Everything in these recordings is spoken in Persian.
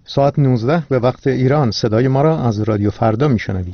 ساعت 19 به وقت ایران صدای ما را از رادیو فردا میشنوید.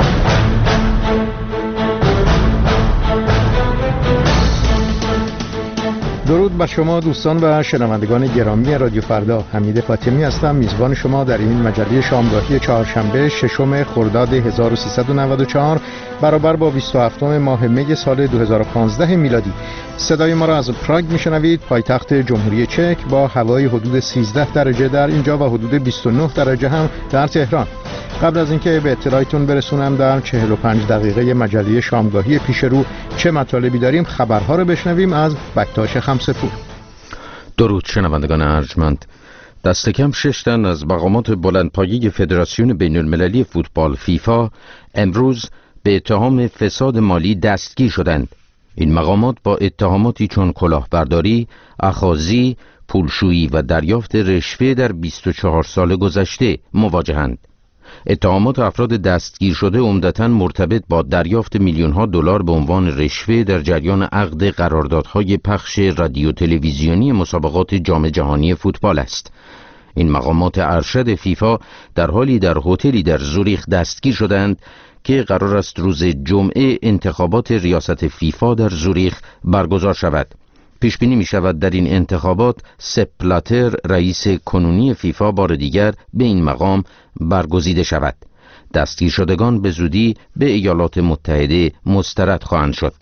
درود بر شما دوستان و شنوندگان گرامی رادیو فردا. حمید فاطمی هستم، میزبان شما در این مجله شامگاهی چهارشنبه ششم خرداد 1394 برابر با 27 ماه می سال 2015 میلادی. صدای ما را از پراگ میشنوید، پایتخت جمهوری چک، با هوای حدود 13 درجه در اینجا و حدود 29 درجه هم در تهران. قبل از اینکه به اطلاعتون برسونم در 45 دقیقه مجله شامگاهی پیش رو چه مطالبی داریم، خبرها رو بشنویم از بکتاش خمسه‌پور. درود شنوندگان ارجمند. دست کم 6 تن از مقامات بلندپایه فدراسیون بین المللی فوتبال فیفا امروز به اتهام فساد مالی دستگیر شدند. این مقامات با اتهاماتی چون کلاهبرداری، اخاذی، پولشویی و دریافت رشوه در 24 سال گذشته مواجهند. اتهامات افراد دستگیر شده عمدتاً مرتبط با دریافت میلیون‌ها دلار به عنوان رشوه در جریان عقد قراردادهای پخش رادیو تلویزیونی مسابقات جام جهانی فوتبال است. این مقامات ارشد فیفا در حالی در هتلی در زوریخ دستگیر شدند که قرار است روز جمعه انتخابات ریاست فیفا در زوریخ برگزار شود. پیش بینی می شود در این انتخابات سپ بلاتر رئیس کنونی فیفا بار دیگر به این مقام برگزیده شود. دستگیر شدگان به زودی به ایالات متحده مسترد خواهند شد.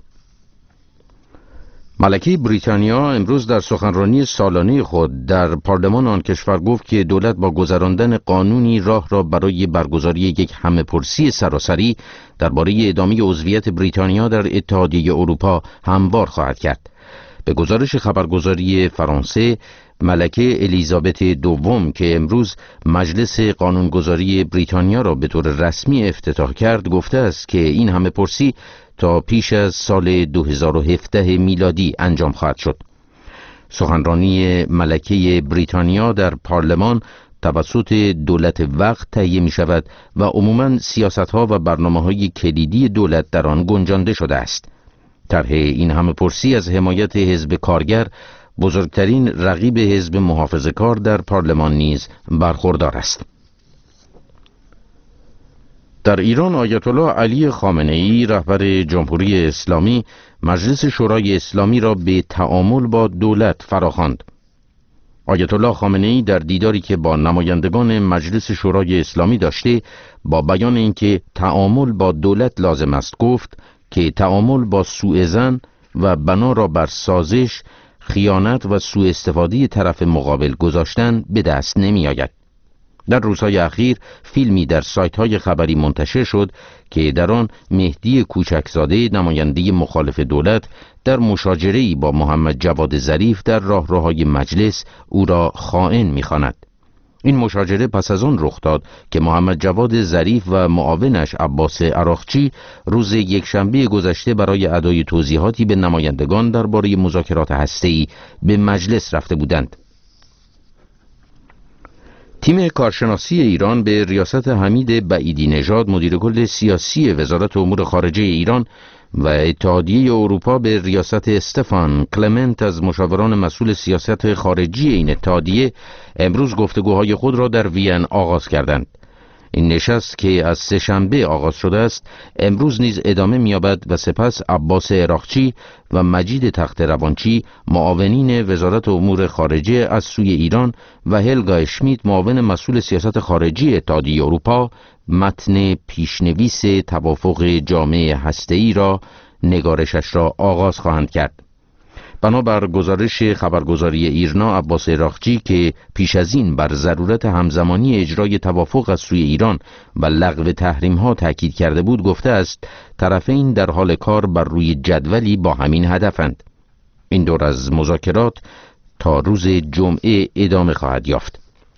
ملکه بریتانیا امروز در سخنرانی سالانه خود در پارلمان آن کشور گفت که دولت با گذراندن قانونی راه را برای برگزاری یک همه‌پرسی سراسری درباره ادامه عضویت بریتانیا در اتحادیه اروپا هموار خواهد کرد. به گزارش خبرگزاری فرانسه، ملکه الیزابت دوم که امروز مجلس قانونگذاری بریتانیا را به طور رسمی افتتاح کرد گفته است که این همه‌پرسی تا پیش از سال 2017 میلادی انجام خواهد شد. سخنرانی ملکه بریتانیا در پارلمان توسط دولت وقت تهیه می شود و عموماً سیاست‌ها و برنامه‌های کلیدی دولت در آن گنجانده شده است. طرح این همه‌پرسی از حمایت حزب کارگر، بزرگترین رقیب حزب محافظه‌کار در پارلمان نیز برخوردار است. در ایران آیت الله علی خامنه‌ای رهبر جمهوری اسلامی مجلس شورای اسلامی را به تعامل با دولت فراخواند. آیت الله خامنه‌ای در دیداری که با نمایندگان مجلس شورای اسلامی داشته با بیان اینکه تعامل با دولت لازم است گفت که تعامل با سوء ظن و بنا را بر سازش، خیانت و سوء استفاده طرف مقابل گذاشتن به دست نمی آید. در روزهای اخیر فیلمی در سایت‌های خبری منتشر شد که در آن مهدی کوچکزاده نماینده مخالف دولت در مشاجره‌ای با محمد جواد ظریف در راهروهای مجلس او را خائن می‌خواند. این مشاجره پس از آن رخ داد که محمد جواد ظریف و معاونش عباس عراقچی روز یکشنبه گذشته برای ادای توضیحاتی به نمایندگان درباره مذاکرات هسته‌ای به مجلس رفته بودند. تیم کارشناسی ایران به ریاست حمید بعیدی نژاد مدیر کل سیاسی وزارت امور خارجه ایران و اتحادیه اروپا به ریاست استفان کلمنت از مشاوران مسئول سیاست خارجی این اتحادیه امروز گفتگوهای خود را در وین آغاز کردند. این نشست که از سه‌شنبه آغاز شده است امروز نیز ادامه می‌یابد و سپس عباس عراقچی و مجید تخت روانچی معاونین وزارت امور خارجه از سوی ایران و هلگا اشمیت معاون مسئول سیاست خارجی اتحادیه اروپا متن پیشنویس توافق جامع هسته‌ای را نگارشش را آغاز خواهند کرد. بنابر گزارش خبرگزاری ایرنا، عباس عراقچی که پیش از این بر ضرورت همزمانی اجرای توافق از سوی ایران و لغو تحریم‌ها تاکید کرده بود گفته است طرفین در حال کار بر روی جدولی با همین هدفند. این دور از مذاکرات تا روز جمعه ادامه خواهد یافت.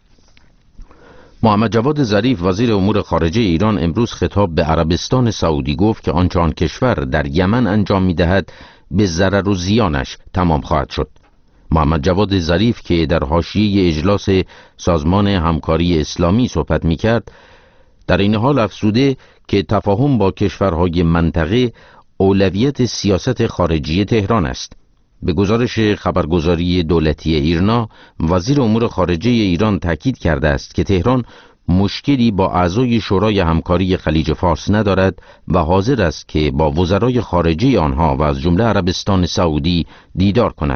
محمد جواد ظریف وزیر امور خارجه ایران امروز خطاب به عربستان سعودی گفت که آنچه آن کشور در یمن انجام می‌دهد به ضرر و زیانش تمام خواهد شد. محمد جواد ظریف که در حاشیه اجلاس سازمان همکاری اسلامی صحبت می‌کرد در این حال افزوده که تفاهم با کشورهای منطقه اولویت سیاست خارجی تهران است. به گزارش خبرگزاری دولتی ایرنا، وزیر امور خارجه ایران تاکید کرده است که تهران مشکلی با اعضای شورای همکاری خلیج فارس ندارد و حاضر است که با وزرای خارجه آنها و از جمله عربستان سعودی دیدار کند.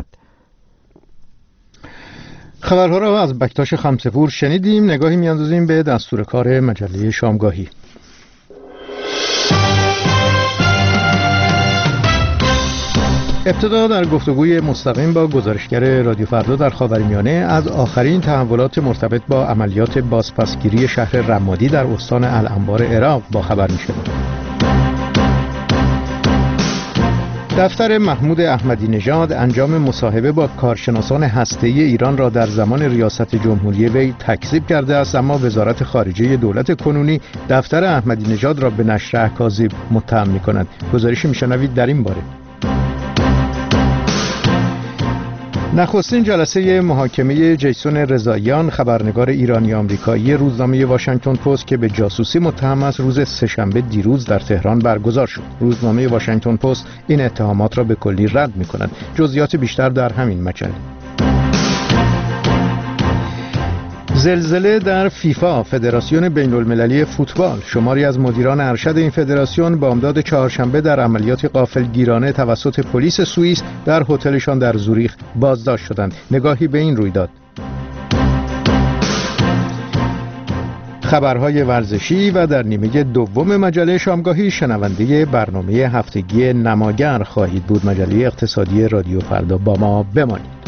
خبرها را از بکتاش خمسه‌پور شنیدیم. نگاهی میاندازیم به دستور کار مجله شامگاهی. ابتدا در گفتگوی مستقیم با گزارشگر رادیو فردا در خاورمیانه از آخرین تحولات مرتبط با عملیات بازپسگیری شهر رمادی در استان الانبار عراق با خبر می‌شویم. دفتر محمود احمدی نژاد انجام مصاحبه با کارشناسان هسته‌ای ایران را در زمان ریاست جمهوری وی تکذیب کرده است، اما وزارت خارجه دولت کنونی دفتر احمدی نژاد را به نشر اکاذیب متهم می‌کند. گزارشی می‌شنوید در این باره. نخستین جلسه محاکمه جیسون رضاییان، خبرنگار ایرانی آمریکایی روزنامه واشنگتن پست که به جاسوسی متهم است، روز سه‌شنبه دیروز در تهران برگزار شد. روزنامه واشنگتن پست این اتهامات را به کلی رد می‌کند. جزئیات بیشتر در همین مجله. زلزله در فیفا، فدراسیون بین‌المللی فوتبال. شماری از مدیران ارشد این فدراسیون بامداد چهارشنبه در عملیات غافلگیرانه توسط پلیس سوئیس در هتلشان در زوریخ بازداشت شدند. نگاهی به این رویداد. خبرهای ورزشی و در نیمه دوم مجله شامگاهی شنونده برنامه هفتگی نماگر خواهید بود. مجله اقتصادی رادیو فردا، با ما بمانید.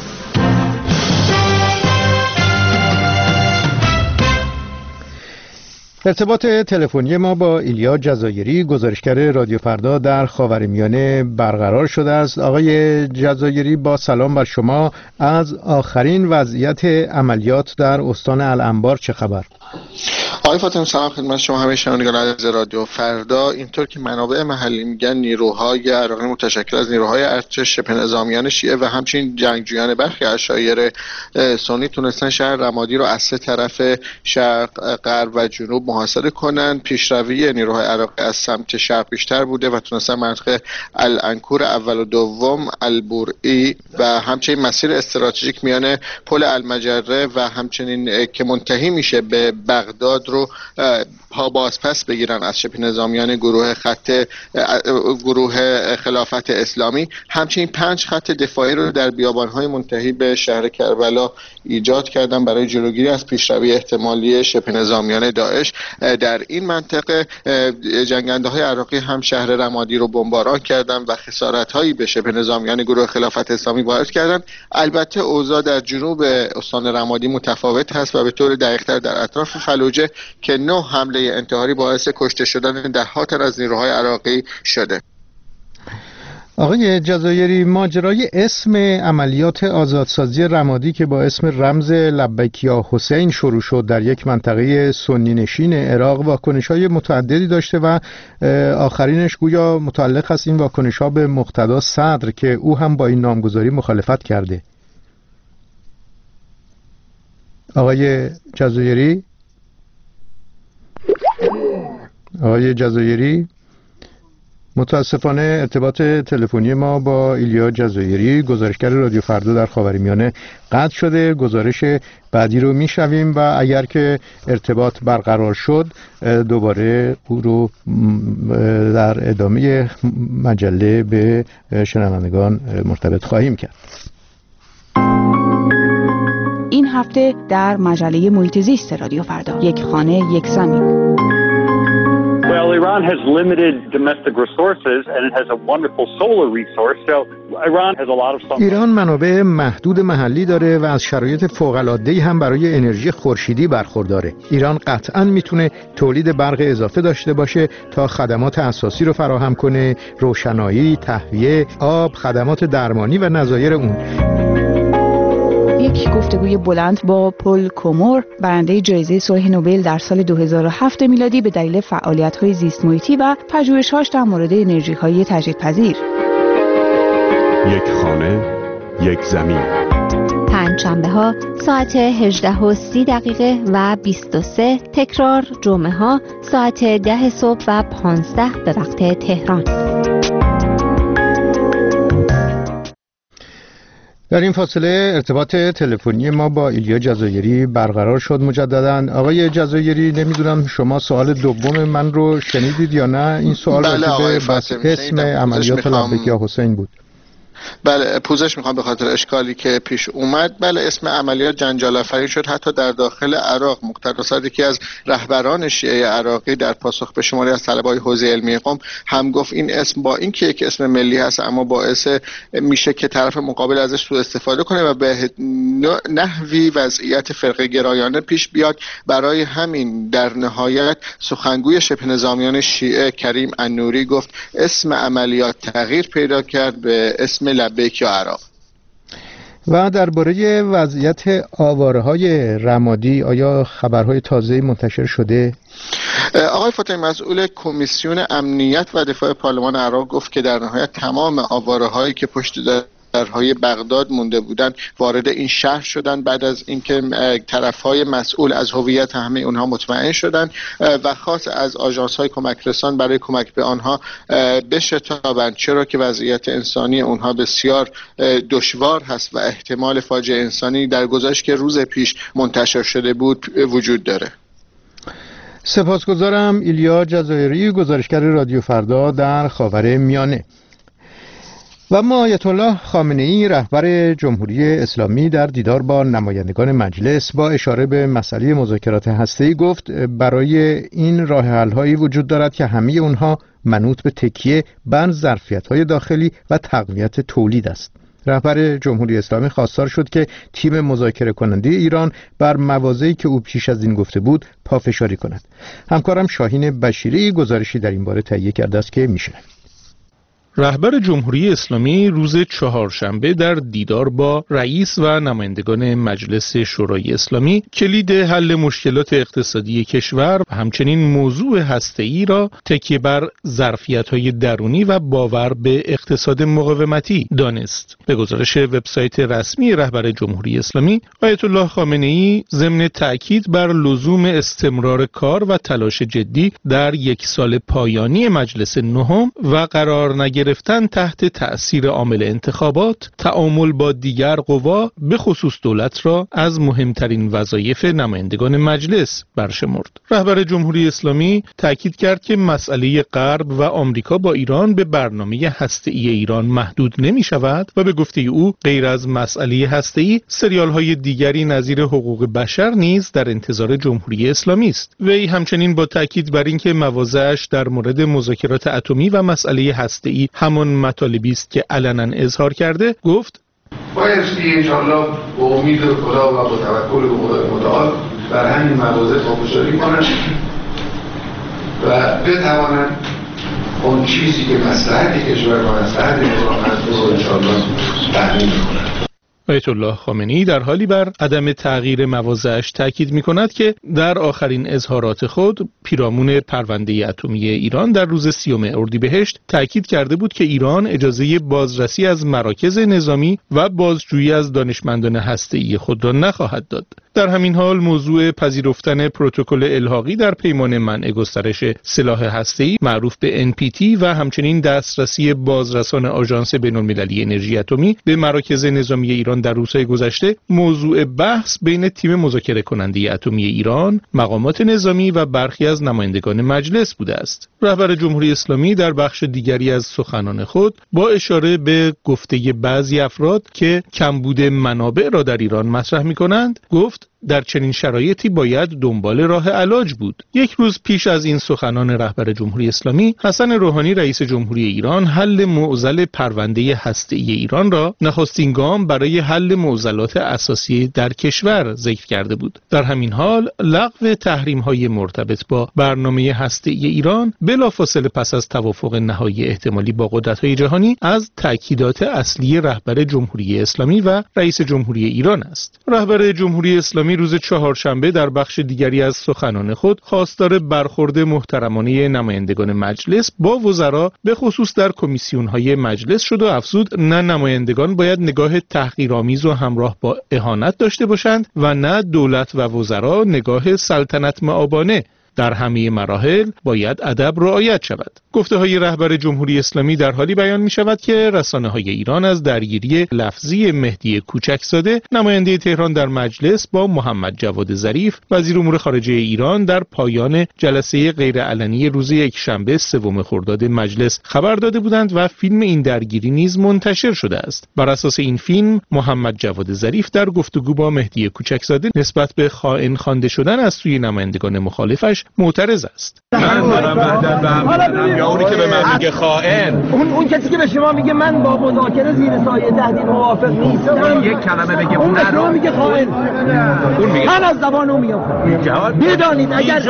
ارتباط تلفنی ما با ایلیا جزایری، گزارشگر رادیو فردا در خاورمیانه برقرار شده است. آقای جزایری، با سلام بر شما. از آخرین وضعیت عملیات در استان الانبار چه خبر؟ آقای فاطمی سلام خدمت شما همه شنوندگان عزیز رادیو فردا. اینطور که منابع محلی میگن نیروهای عراقی متشکل از نیروهای ارتش شبه نظامیان شیعه و همچنین جنگجویان برخی عشایر سنی تونستن شهر رمادی رو از سه طرف شرق، غرب و جنوب محاصره کنن. پیشروی نیروهای عراقی از سمت شرق بیشتر بوده و تونستن منطقه الانکور اول و دوم، البورئی و همچنین مسیر استراتژیک میان پل المجره و همچنین که منتهی میشه به بغداد رو بازپس بگیرن از شبه نظامیان گروه خلافت اسلامی. همچنین 5 خط دفاعی رو در بیابان‌های منتهی به شهر کربلا ایجاد کردن برای جلوگیری از پیشروی احتمالی شبه نظامیان داعش در این منطقه. جنگنده‌های عراقی هم شهر رمادی رو بمباران کردن و خسارت‌هایی به شبه نظامیان گروه خلافت اسلامی وارد کردن. البته اوضاع در جنوب استان رمادی متفاوت هست و به طور دقیق‌تر در اطراف فلوجه که 9 حمله انتحاری باعث کشته شدن ده‌ها تن از نیروهای عراقی شده. آقای جزایری، ماجرای اسم عملیات آزادسازی رمادی که با اسم رمز لبیک یا حسین شروع شد در یک منطقه سنی نشین عراق واکنش‌های متعددی داشته و آخرینش گویا متعلق است این واکنش‌ها به مقتدا صدر که او هم با این نامگذاری مخالفت کرده. آقای جزایری؟ آقای جزایری، متاسفانه ارتباط تلفنی ما با ایلیا جزایری، گزارشگر رادیو فردا در خاورمیانه قطع شده. گزارش بعدی رو میشنویم و اگر که ارتباط برقرار شد دوباره او رو در ادامه مجله به شنوندگان مرتبط خواهیم کرد. این هفته در مجله محیط زیست رادیو فردا، یک خانه یک زمین. Well, Iran has limited domestic resources and it has a wonderful solar resource. So Iran has a lot of sun. ایران منابع محدود محلی داره و از شرایط فوق‌العاده‌ای هم برای انرژی خورشیدی برخورداره. ایران قطعاً میتونه تولید برق اضافه داشته باشه تا خدمات اساسی رو فراهم کنه، روشنایی، تهویه، آب، خدمات درمانی و نظایر اون. یک گفتگوی بلند با پل کومور، برنده جایزه صلح نوبل در سال 2007 میلادی به دلیل فعالیت‌های زیست محیطی و پژوهش‌هاش در مورد انرژی‌های تجدیدپذیر. یک خانه، یک زمین. پنجشنبه‌ها ساعت 18:30 و 23، تکرار جمعه‌ها ساعت 10 صبح و 15 به وقت تهران. در این فاصله ارتباط تلفنی ما با ایلیا جزایری برقرار شد مجددا. آقای جزایری، نمیدونم شما سوال دوم من رو شنیدید یا نه؟ این سوال راجع به اسم عملیات لبیک یا حسین بود. بله، پوزش میخوام به خاطر اشکالی که پیش اومد. بله، اسم عملیات جنجال آفرین شد حتی در داخل عراق. مقتدا صادقی از رهبران شیعه عراقی در پاسخ به شماری از طلبای حوزه علمی قم هم گفت این اسم با اینکه یک اسم ملی هست اما باعث میشه که طرف مقابل ازش سوء استفاده کنه و به نحوی وضعیت فرقه گرایانه پیش بیاد. برای همین در نهایت سخنگوی شبه نظامیان شیعه کریم النوری گفت اسم عملیات تغییر پیدا کرد به اسم لبیک یا عراق. و درباره وضعیت آواره‌های رمادی آیا خبرهای تازه‌ای منتشر شده؟ آقای فاطمی، مسئول کمیسیون امنیت و دفاع پارلمان عراق گفت که در نهایت تمام آواره‌هایی که پشت درهای بغداد مونده بودند وارد این شهر شدند بعد از اینکه طرفهای مسئول از هویت همه اونها مطمئن شدند و خاص از آژانس‌های کمک رسان برای کمک به آنها بشتابند، چرا که وضعیت انسانی اونها بسیار دشوار هست و احتمال فاجعه انسانی در گزارشی که روز پیش منتشر شده بود وجود داره. سپاسگزارم. ایلیا جزایری، گزارشگر رادیو فردا در خاورمیانه. و اما آیت الله خامنه‌ای رهبر جمهوری اسلامی در دیدار با نمایندگان مجلس با اشاره به مسئله مذاکرات هسته‌ای گفت برای این راه حل‌هایی وجود دارد که همه اونها منوط به تکیه بر ظرفیت‌های داخلی و تقویت تولید است. رهبر جمهوری اسلامی خواستار شد که تیم مذاکره کننده ایران بر مواضعی که او پیش از این گفته بود پافشاری کند. همکارم شاهین بشیری گزارشی در این باره تهیه کرده است که میشنوید. رهبر جمهوری اسلامی روز چهارشنبه در دیدار با رئیس و نمایندگان مجلس شورای اسلامی کلید حل مشکلات اقتصادی کشور و همچنین موضوع هسته‌ای را تکیه بر ظرفیت‌های درونی و باور به اقتصاد مقاومتی دانست. به گزارش وبسایت رسمی رهبر جمهوری اسلامی، آیت الله خامنه‌ای ضمن تأکید بر لزوم استمرار کار و تلاش جدی در یک سال پایانی مجلس نهم و قرار نگرفتن تحت تأثیر عامل انتخابات، تعامل با دیگر قوا به خصوص دولت را از مهمترین وظایف نمایندگان مجلس برشمرد. رهبر جمهوری اسلامی تأکید کرد که مسئله غرب و آمریکا با ایران به برنامه هسته‌ای ایران محدود نمی شود و به گفته او غیر از مسئله هسته‌ای سریال‌های دیگری نظیر حقوق بشر نیز در انتظار جمهوری اسلامی است. وی همچنین با تأکید بر اینکه مواضعش در مورد مذاکرات اتمی و مسئله هسته‌ای همان مطالبی است که علنا اظهار کرده، گفت بایستی انشاءالله با امید خدا و با توکل به خدای متعال بر همین مواضع پافشاری کنند و بتوانند اون چیزی که مصلحت کشور و مصلحت نظام هست رو انشاءالله تأمین کنند. آیت الله خامنه‌ای در حالی بر عدم تغییر مواضعش تاکید می‌کند که در آخرین اظهارات خود پیرامون پرونده اتمی ایران در روز 30 اردیبهشت تاکید کرده بود که ایران اجازه بازرسی از مراکز نظامی و بازجویی از دانشمندان هسته‌ای خود را نخواهد داد. در همین حال موضوع پذیرفتن پروتکل الحاقی در پیمان منع گسترش سلاح هسته‌ای معروف به NPT و همچنین دسترسی بازرسان آژانس بین‌المللی انرژی اتمی به مراکز نظامی ایران در روزهای گذشته موضوع بحث بین تیم مذاکره کننده اتمی ایران، مقامات نظامی و برخی از نمایندگان مجلس بوده است. رهبر جمهوری اسلامی در بخش دیگری از سخنان خود با اشاره به گفته بعضی افراد که کمبود منابع را در ایران مطرح می‌کنند، گفت در چنین شرایطی باید دنبال راه علاج بود. یک روز پیش از این سخنان رهبر جمهوری اسلامی، حسن روحانی رئیس جمهوری ایران حل معضل پرونده هسته‌ای ایران را نخستین گام برای حل معضلات اساسی در کشور ذکر کرده بود. در همین حال لغو تحریم‌های مرتبط با برنامه هسته‌ای ایران بلافاصله پس از توافق نهایی احتمالی با قدرت‌های جهانی از تأکیدات اصلی رهبر جمهوری اسلامی و رئیس جمهوری ایران است. رهبر جمهوری اسلامی روز چهارشنبه در بخش دیگری از سخنان خود خواستار برخورد محترمانه نمایندگان مجلس با وزرا به خصوص در کمیسیون‌های مجلس شد و افزود نه نمایندگان باید نگاه تحقیرآمیز و همراه با اهانت داشته باشند و نه دولت و وزرا نگاه سلطنت مآبانه. در همه مراحل باید ادب رعایت شود. گفته‌های رهبر جمهوری اسلامی در حالی بیان می‌شود که رسانه‌های ایران از درگیری لفظی مهدی کوچکزاده نماینده تهران در مجلس با محمد جواد ظریف وزیر امور خارجه ایران در پایان جلسه غیرعلنی روز یکشنبه 3 خرداد مجلس خبر داده بودند و فیلم این درگیری نیز منتشر شده است. بر اساس این فیلم محمد جواد ظریف در گفتگو با مهدی کوچکزاده نسبت به خائن خوانده شدن از سوی نمایندگان مخالفش معترض است. من دارم وحدت به هم میزنم یا اونی که به من میگه خائن؟ اون کسی که به شما میگه من با مذاکره زیر سایه تهدید موافق نیستم، یک کلمه بگه اون به شما میگه خائن. اون میگه من از زبان اون میام. بدانید اگر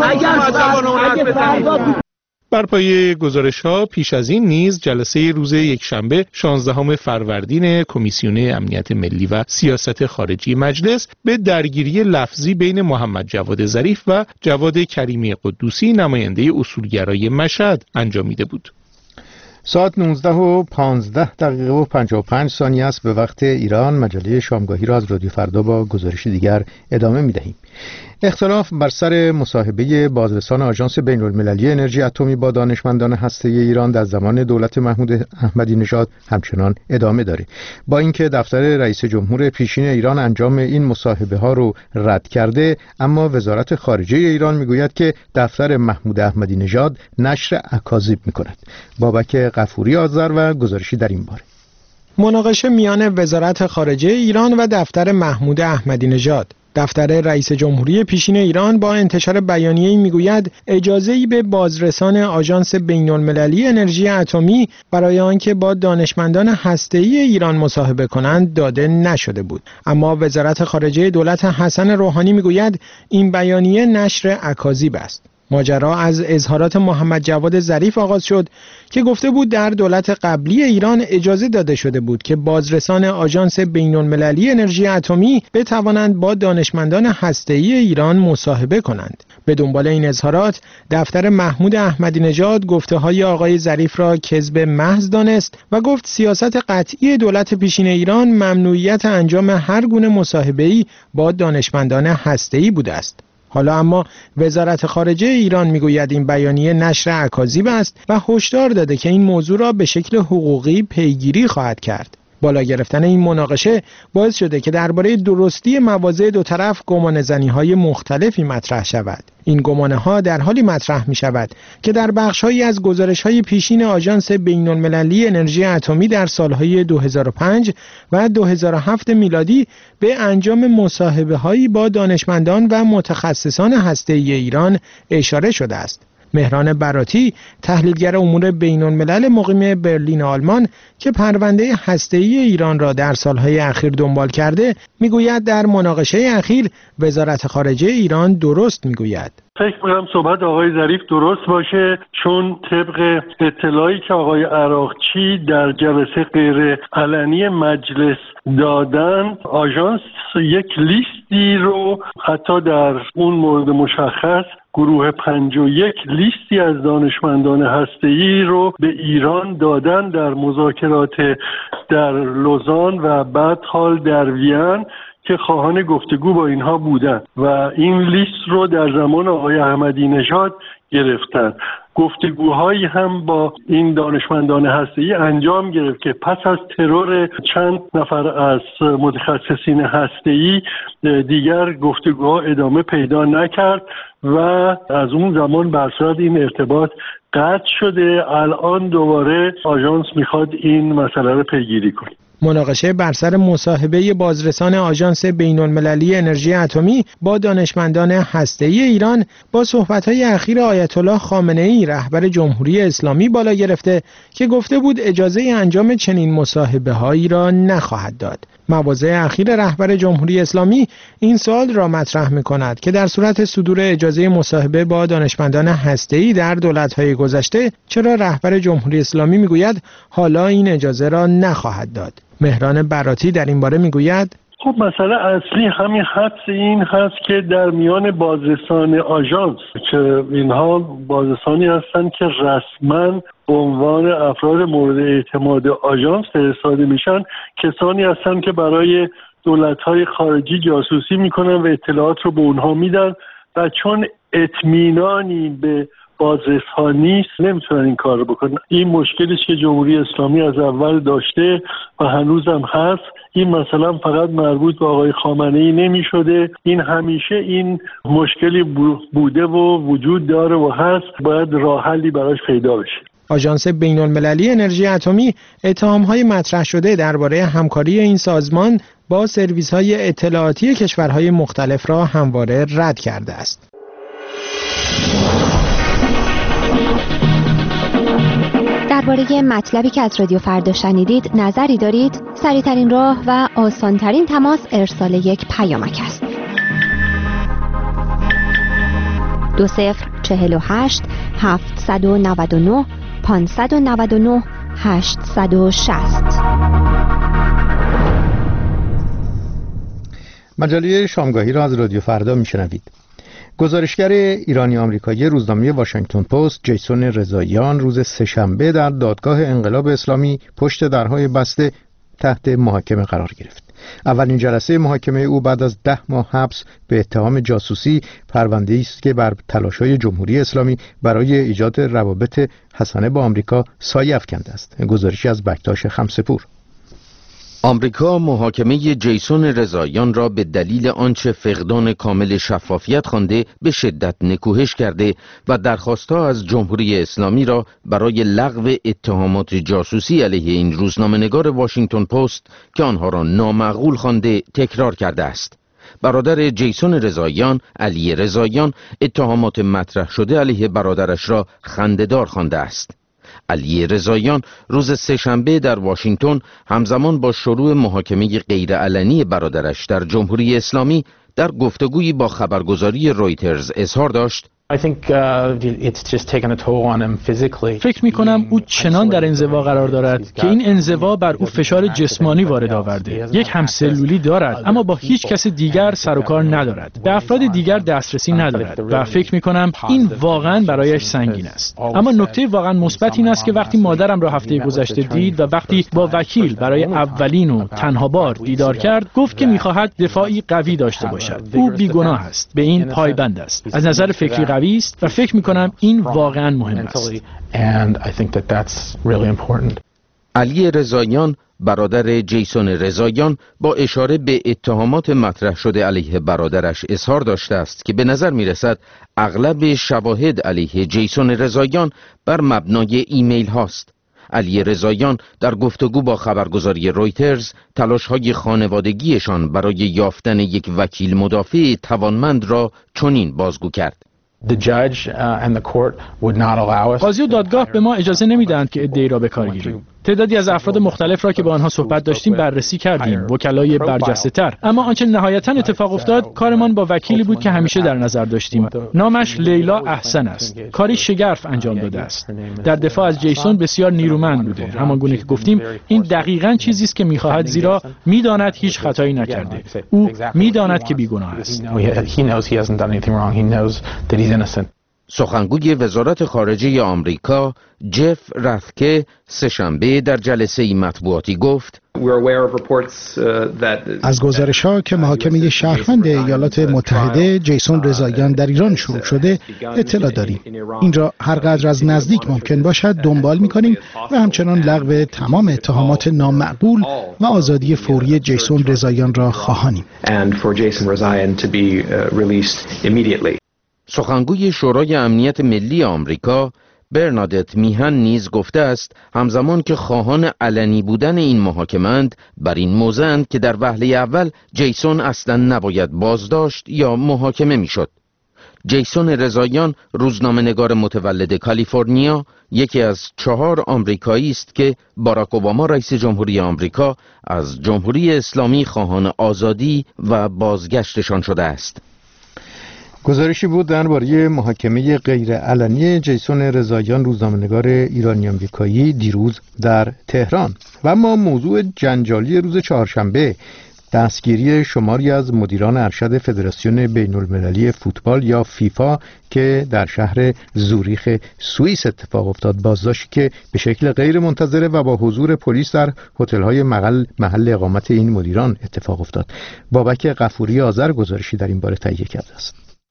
بر پایه گزارش‌ها پیش از این نیز جلسه روز یکشنبه 16 فروردین کمیسیون امنیت ملی و سیاست خارجی مجلس به درگیری لفظی بین محمد جواد ظریف و جواد کریمی قدوسی نماینده اصولگرای مشهد انجامیده بود. ساعت 19:15 و 55 ثانیه است به وقت ایران. مجله شامگاهی را از رادیو فردا با گزارش دیگر ادامه می‌دهیم. اختلاف بر سر مصاحبه بازرسان آژانس بین‌المللی انرژی اتمی با دانشمندان هسته‌ای ایران در زمان دولت محمود احمدی نژاد همچنان ادامه دارد. با اینکه دفتر رئیس جمهور پیشین ایران انجام این مصاحبه ها رو رد کرده، اما وزارت خارجه ایران میگوید که دفتر محمود احمدی نژاد نشر اکاذیب میکند. بابک غفوری آذر و گزارشی در این باره. مناقشه میان وزارت خارجه ایران و دفتر محمود احمدی نژاد. دفتر رئیس جمهوری پیشین ایران با انتشار بیانیه‌ای میگوید اجازه‌ای به بازرسان آژانس بین‌المللی انرژی اتمی برای آنکه با دانشمندان هسته‌ای ایران مصاحبه کنند داده نشده بود. اما وزارت خارجه دولت حسن روحانی میگوید این بیانیه نشر اکاذیب است. ماجرا از اظهارات محمد جواد ظریف آغاز شد که گفته بود در دولت قبلی ایران اجازه داده شده بود که بازرسان آژانس بین‌المللی انرژی اتمی بتوانند با دانشمندان هسته‌ای ایران مصاحبه کنند. به دنبال این اظهارات دفتر محمود احمدی نژاد گفته‌های آقای ظریف را کذب محض دانست و گفت سیاست قطعی دولت پیشین ایران ممنوعیت انجام هر گونه مصاحبه‌ای با دانشمندان هسته‌ای بوده است. حالا اما وزارت خارجه ایران میگوید این بیانیه نشر اکاذیب است و هشدار داده که این موضوع را به شکل حقوقی پیگیری خواهد کرد. بالا گرفتن این مناقشه باعث شده که درباره درستی مواضع دو طرف گمانه‌زنی‌های مختلفی مطرح شود. این گمانه‌ها در حالی مطرح می‌شود که در بخش‌هایی از گزارش‌های پیشین آژانس بین‌المللی انرژی اتمی در سال‌های 2005 و 2007 میلادی به انجام مصاحبه‌هایی با دانشمندان و متخصصان هسته‌ای ایران اشاره شده است. مهران براتی، تحلیلگر امور بین‌الملل مقیم برلین آلمان که پرونده هسته‌ای ایران را در سالهای اخیر دنبال کرده، میگوید در مناقشه اخیر وزارت خارجه ایران درست میگوید. فکر می‌کنم صحبت آقای ظریف درست باشه، چون طبق اطلاعی که آقای عراقچی در جلسه غیر علنی مجلس دادن، آژانس یک لیستی رو حتی در اون مورد مشخص گروه 51 لیستی از دانشمندان هسته‌ای رو به ایران دادن در مذاکرات در لوزان و بعد حال در وین که خواهان گفتگو با اینها بودن و این لیست رو در زمان آقای احمدی نژاد گرفتن. گفتگوهایی هم با این دانشمندان هسته‌ای انجام گرفت که پس از ترور چند نفر از متخصصین هسته‌ای دیگر گفتگوها ادامه پیدا نکرد و از اون زمان بر صورت این ارتباط قطع شده. الان دوباره آژانس میخواد این مسئله رو پیگیری کنه. مناقشه بر سر مصاحبه بازرسان آژانس بین‌المللی انرژی اتمی با دانشمندان هسته‌ای ایران با صحبت‌های اخیر آیت الله خامنه‌ای رهبر جمهوری اسلامی بالا گرفته که گفته بود اجازه انجام چنین مصاحبه‌هایی را نخواهد داد. مواضع اخیر رهبر جمهوری اسلامی این سوال را مطرح می‌کند که در صورت صدور اجازه مصاحبه با دانشمندان هسته‌ای در دولت‌های گذشته چرا رهبر جمهوری اسلامی می‌گوید حالا این اجازه را نخواهد داد. مهران براتی در این باره میگوید خب مسئله اصلی همین حدس این هست که در میان بازرسان آژانس که اینها بازرسانی هستند که رسما به عنوان افراد مورد اعتماد آژانس فرستاده میشن، کسانی هستند که برای دولت‌های خارجی جاسوسی میکنن و اطلاعات رو به اونها میدن و چون اطمینانی به بازرس‌ها نیست نمیتونن این کار رو بکنن. این مشکلی که جمهوری اسلامی از اول داشته و هنوزم هست، این مثلا فقط مربوط به آقای خامنه‌ای نمیشده، این همیشه این مشکلی بوده و وجود داره و هست، باید راه حلی براش پیدا بشه. آژانس بین‌المللی انرژی اتمی اتهام‌های مطرح شده درباره همکاری این سازمان با سرویس‌های اطلاعاتی کشورهای مختلف را همواره رد کرده است. درباره مطلبی که از رادیو فردا شنیدید نظری دارید؟ سریع‌ترین راه و آسان‌ترین تماس ارسال یک پیامک است. 2048 799 599 860. مجله شامگاهی را از رادیو فردا میشنوید. گزارشگر ایرانی آمریکایی روزنامه واشنگتن پست جیسون رضاییان روز سه‌شنبه در دادگاه انقلاب اسلامی پشت درهای بسته تحت محاکمه قرار گرفت. اولین جلسه محاکمه او بعد از 10 ماه حبس به اتهام جاسوسی پرونده‌ای است که بر تلاش‌های جمهوری اسلامی برای ایجاد روابط حسنه با آمریکا سایه افکنده است. گزارشی از بکتاش خمسه‌پور. آمریکا محاکمه جیسون رضاییان را به دلیل آنچه فقدان کامل شفافیت خوانده به شدت نکوهش کرده و درخواست‌ها از جمهوری اسلامی را برای لغو اتهامات جاسوسی علیه این روزنامه‌نگار واشنگتن پست که آنها را نامعقول خوانده تکرار کرده است. برادر جیسون رضاییان، علی رضاییان، اتهامات مطرح شده علیه برادرش را خنده‌دار خوانده است. علی رضاییان روز سه‌شنبه در واشنگتن همزمان با شروع محاکمه غیرعلنی برادرش در جمهوری اسلامی در گفتگویی با خبرگزاری رویترز اظهار داشت: فکر می کنم او چنان در انزوا قرار دارد که این انزوا بر او فشار جسمانی وارد آورده. یک همسلولی دارد اما با هیچ کس دیگر سر و کار ندارد. به افراد دیگر دسترسی ندارد و فکر می کنم این واقعا برایش سنگین است. اما نکته واقعا مثبت این است که وقتی مادرم را هفته گذشته دید و وقتی با وکیل برای اولین و تنها بار دیدار کرد، گفت که می‌خواهد دفاعی قوی داشته باشد. او بیگناه است، به این پایبند است. از نظر فکری قوی است و فکر می‌کنم این واقعا مهم است. علی رضاییان برادر جیسون رضاییان با اشاره به اتهامات مطرح شده علیه برادرش اظهار داشته است که به نظر می‌رسد اغلب شواهد علیه جیسون رضاییان بر مبنای ایمیل هاست. علی رضاییان در گفتگو با خبرگزاری رویترز تلاش‌های خانوادگیشان برای یافتن یک وکیل مدافع توانمند را چنین بازگو کرد: قاضی و دادگاه به ما اجازه نمیدهند که ادعایی را به کار گیریم. تعدادی از افراد مختلف را که با آنها صحبت داشتیم بررسی کردیم، وکلای برجسته‌تر. اما آنچه نهایتاً اتفاق افتاد کارمان با وکیلی بود که همیشه در نظر داشتیم. نامش لیلا احسن است. کاری شگرف انجام داده است. در دفاع از جیسون بسیار نیرومند بوده. همانگونه که گفتیم این دقیقاً چیزی است که می‌خواهد، زیرا می‌داند هیچ خطایی نکرده. او می‌داند که بیگناه است. سخنگوی وزارت خارجه آمریکا جف رثکه سه‌شنبه در جلسه مطبوعاتی گفت: از گزارش‌ها که محاکمه شهروند ایالات متحده جیسون رضاییان در ایران شروع شده اطلاع داریم. این را هر قدر از نزدیک ممکن باشد دنبال می‌کنیم و همچنان لغو تمام اتهامات نامعقول و آزادی فوری جیسون رضاییان را خواهانیم. سخنگوی شورای امنیت ملی آمریکا برنادت میهن نیز گفته است همزمان که خواهان علنی بودن این محاکمه‌اند، بر این موضع‌اند که در وهله اول جیسون اصلاً نباید بازداشت یا محاکمه میشد. جیسون رضاییان روزنامه‌نگار متولد کالیفرنیا یکی از 4 آمریکایی است که باراک اوباما رئیس جمهوری آمریکا از جمهوری اسلامی خواهان آزادی و بازگشتشان شده است. گزارشی بود درباره محاکمه غیرعلنی جیسون رضاییان روزنامه‌نگار ایرانی آمریکایی دیروز در تهران. و اما موضوع جنجالی روز چهارشنبه دستگیری شماری از مدیران ارشد فدراسیون بین‌المللی فوتبال یا فیفا که در شهر زوریخ سوئیس اتفاق افتاد، بازداشتی که به شکل غیر منتظره و با حضور پلیس در هتل‌های محل اقامت این مدیران اتفاق افتاد. بابک غفوری آذر گزارشی در این باره تهیه کرده است.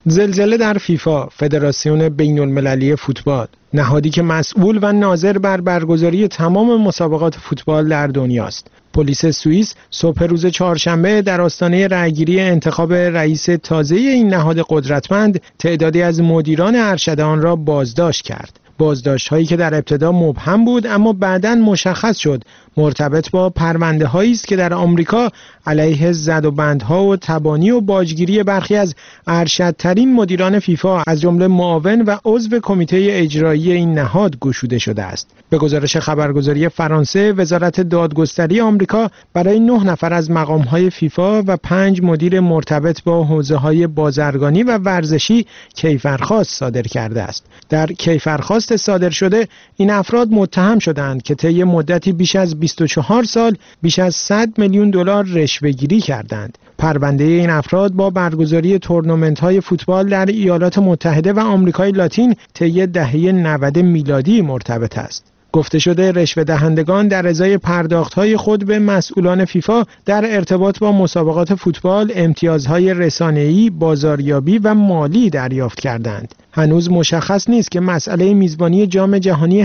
زلزله در فیفا، فدراسیون بین‌المللی فوتبال، نهادی که مسئول و ناظر بر برگزاری تمام مسابقات فوتبال در دنیاست. پلیس سوئیس صبح روز چهارشنبه در آستانه رأیگیری انتخاب رئیس تازه این نهاد قدرتمند تعدادی از مدیران ارشد آن را بازداشت کرد. بازداشت‌هایی که در ابتدا مبهم بود اما بعداً مشخص شد مرتبط با پرونده‌هایی است که در آمریکا علیه زدوبندها و تبانی و باجگیری برخی از ارشدترین مدیران فیفا از جمله معاون و عضو کمیته اجرایی این نهاد گشوده شده است. به گزارش خبرگزاری فرانسه، وزارت دادگستری آمریکا برای 9 نفر از مقام‌های فیفا و 5 مدیر مرتبط با حوزه‌های بازرگانی و ورزشی کیفرخواست صادر کرده است. در کیفرخواست صادر شده این افراد متهم شدند که طی مدتی بیش از 24 سال بیش از 100 میلیون دلار رشوه‌گیری کردند. پرونده این افراد با برگزاری تورنمنت‌های فوتبال در ایالات متحده و آمریکای لاتین طی دهه 90 میلادی مرتبط است. گفته شده رشوه دهندگان در ازای پرداخت‌های خود به مسئولان فیفا در ارتباط با مسابقات فوتبال امتیازهای رسانه‌ای، بازاریابی و مالی دریافت کردند. هنوز مشخص نیست که مسئله میزبانی جام جهانی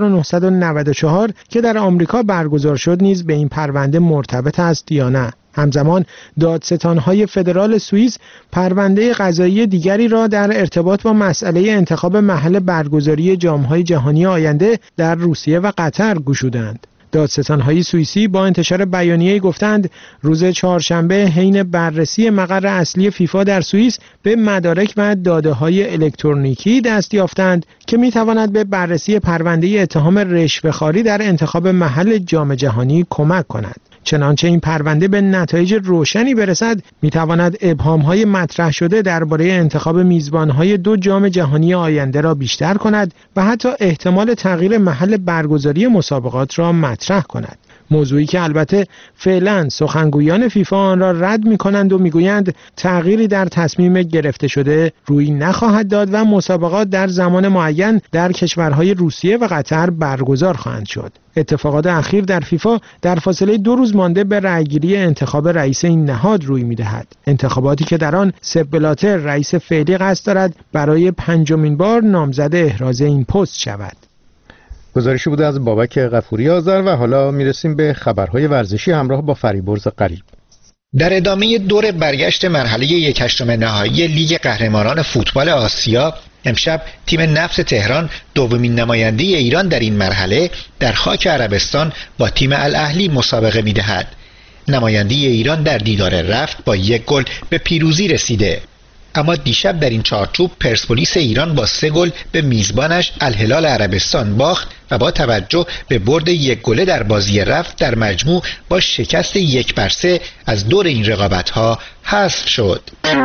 1994 که در آمریکا برگزار شد نیز به این پرونده مرتبط است یا نه. همزمان دادستان‌های فدرال سوئیس پرونده قضایی دیگری را در ارتباط با مسئله انتخاب محل برگزاری جام‌های جهانی آینده در روسیه و قطر گشودند. دادستان‌های سوئیسی با انتشار بیانیه‌ای گفتند روز چهارشنبه حین بررسی مقر اصلی فیفا در سوئیس به مدارک و داده‌های الکترونیکی دست یافتند که می‌تواند به بررسی پرونده اتهام رشوه‌خواری در انتخاب محل جام جهانی کمک کند. چنانچه این پرونده به نتایج روشنی برسد می‌تواند ابهام‌های مطرح شده درباره انتخاب میزبان‌های 2 جام جهانی آینده را بیشتر کند و حتی احتمال تغییر محل برگزاری مسابقات را مطرح کند. موضوعی که البته فعلا سخنگویان فیفا آن را رد می‌کنند و می‌گویند تغییری در تصمیم گرفته شده روی نخواهد داد و مسابقات در زمان معین در کشورهای روسیه و قطر برگزار خواهند شد. اتفاقات اخیر در فیفا در فاصله 2 روز مانده به رأیگیری انتخاب رئیس این نهاد روی می‌دهد. انتخاباتی که در آن سپ بلاتر رئیس فعلی قصد دارد برای 5مین بار نامزد احراز این پست شود. گزارشی بوده از بابک غفوری آذر و حالا میرسیم به خبرهای ورزشی همراه با فریبرز قریب. در ادامه دور برگشت مرحله 1/8 نهایی لیگ قهرمانان فوتبال آسیا، امشب تیم نفت تهران دومین نماینده ایران در این مرحله در خاک عربستان با تیم الاهلی مسابقه می‌دهد. نماینده ایران در دیدار رفت با 1 گل به پیروزی رسیده. اما دیشب در این چارچوب پرسپولیس ایران با 3 گل به میزبانش الهلال عربستان باخت و با توجه به برد 1 گله در بازی رفت در مجموع با شکست 1-3 از دور این رقابت‌ها حذف شد.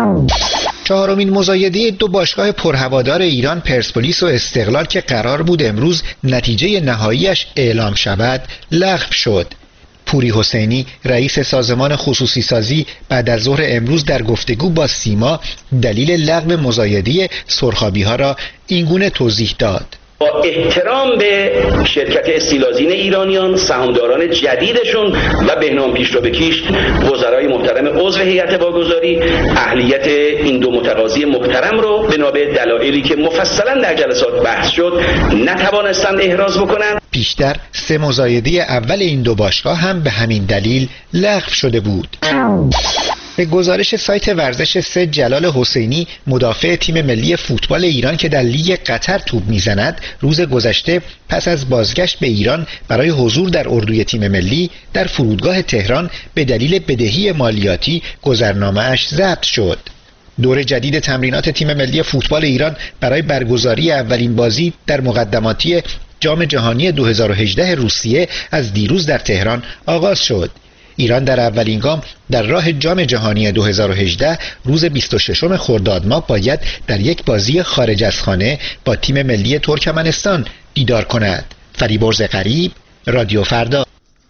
4مین مزایده 2 باشگاه پرهوادار ایران پرسپولیس و استقلال که قرار بود امروز نتیجه نهاییش اعلام شود لغو شد. پوری حسینی رئیس سازمان خصوصی سازی بعد از ظهر امروز در گفتگو با سیما دلیل لغو مزایده سرخابی‌ها را اینگونه توضیح داد. با احترام به شرکت استیلازین ایرانیان، سهامداران جدیدشون و بهنام پیشروبکیش، وزرای محترم عضو هیئت واگذاری، اهلیت این 2 متقاضی محترم رو بنا به دلایلی که مفصلا در جلسات بحث شد نتوانستند احراز بکنند. پیشتر 3 مزایده اول این 2 باشگاه هم به همین دلیل لغو شده بود. به گزارش سایت ورزش 3 جلال حسینی مدافع تیم ملی فوتبال ایران که در لیگ قطر توپ میزند روز گذشته پس از بازگشت به ایران برای حضور در اردوی تیم ملی در فرودگاه تهران به دلیل بدهی مالیاتی گذرنامه‌اش ضبط شد. دور جدید تمرینات تیم ملی فوتبال ایران برای برگزاری اولین بازی در مقدماتی جام جهانی 2018 روسیه از دیروز در تهران آغاز شد. ایران در اولین گام در راه جام جهانی 2018 روز 26 خرداد ماه باید در یک بازی خارج از خانه با تیم ملی ترکمنستان دیدار کند. فریبرز قریب، رادیو فردا.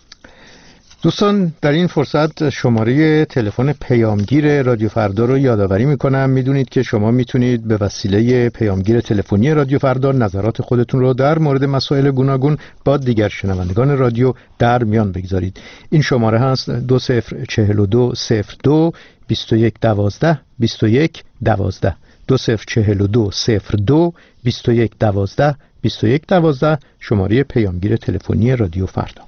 دوستان در این فرصت شماره تلفن پیامگیر رادیو فردا رو یادآوری میکنم. میدونید که شما میتونید به وسیله پیامگیر تلفنی رادیو فردا نظرات خودتون رو در مورد مسائل گوناگون با دیگر شنوندگان رادیو در میان بگذارید. این شماره هست 204202 2112 2112 2042 02 21 12 21 12 شماره پیامگیر تلفنی رادیو فردا.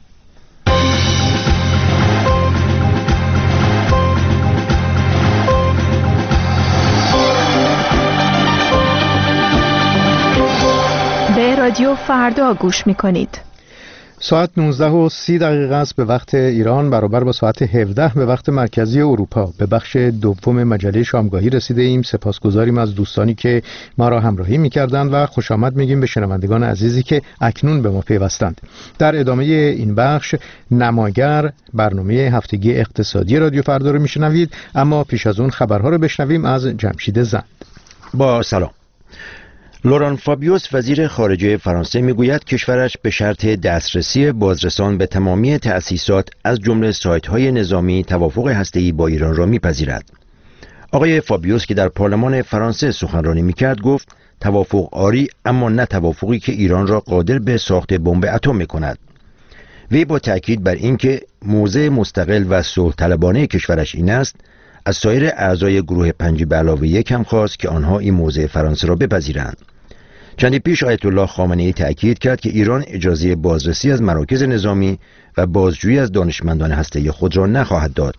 به رادیو فردا گوش می‌کنید. ساعت 19:30 است به وقت ایران، برابر با ساعت 17 به وقت مرکزی اروپا. به بخش دوم مجله شامگاهی رسیده ایم. سپاسگزاریم از دوستانی که ما را همراهی می‌کردند و خوش آمد میگیم به شنوندگان عزیزی که اکنون به ما پیوستند. در ادامه این بخش نماگر، برنامه هفتگی اقتصادی رادیو فردا رو میشنوید، اما پیش از اون خبرها رو بشنویم از جمشید زند. با سلام. لوران فابیوس وزیر خارجه فرانسه میگوید کشورش به شرط دسترسی بازرسان به تمامی تأسیسات از جمله سایت‌های نظامی توافق هسته‌ای با ایران را میپذیرد. آقای فابیوس که در پارلمان فرانسه سخنرانی میکرد گفت توافق آری، اما نه توافقی که ایران را قادر به ساخت بمب اتم میکند. وی با تأکید بر اینکه موضع مستقل و صلح طلبانه کشورش این است، از سایر اعضای گروه 5+1 هم خواست که آنها این موضع فرانسه را بپذیرند. چندی پیش آیت الله خامنه‌ای تأکید کرد که ایران اجازه بازرسی از مراکز نظامی و بازجویی از دانشمندان هسته‌ای خود را نخواهد داد.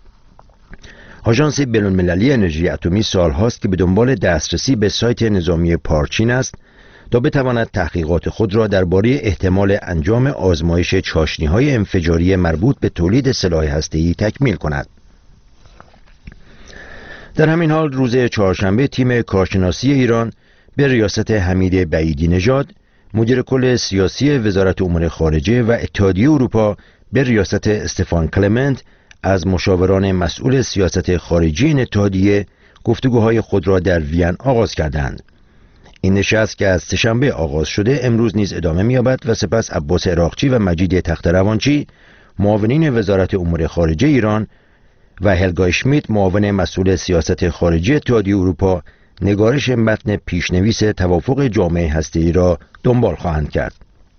آژانس بین‌المللی انرژی اتمی سالهاست که به دنبال دسترسی به سایت نظامی پارچین است تا بتواند تحقیقات خود را درباره احتمال انجام آزمایش چاشنی‌های انفجاری مربوط به تولید سلاح هسته‌ای تکمیل کند. در همین حال روز چهارشنبه تیم کارشناسی ایران به ریاست حمید بعیدی نژاد، مدیر کل سیاسی وزارت امور خارجه و اتحادیه اروپا به ریاست استفان کلمنت از مشاوران مسئول سیاست خارجی این اتحادیه گفتگوهای خود را در وین آغاز کردند. این نشست که از سه‌شنبه آغاز شده امروز نیز ادامه می‌یابد و سپس عباس عراقچی و مجید تخت‌روانچی معاونین وزارت امور خارجه ایران و هلگا اشمیت معاون مسئول سیاست خارجی اتحادیه اروپا نگارش متن پیشنویس توافق جامعه هسته‌ای را دنبال خواهند کرد.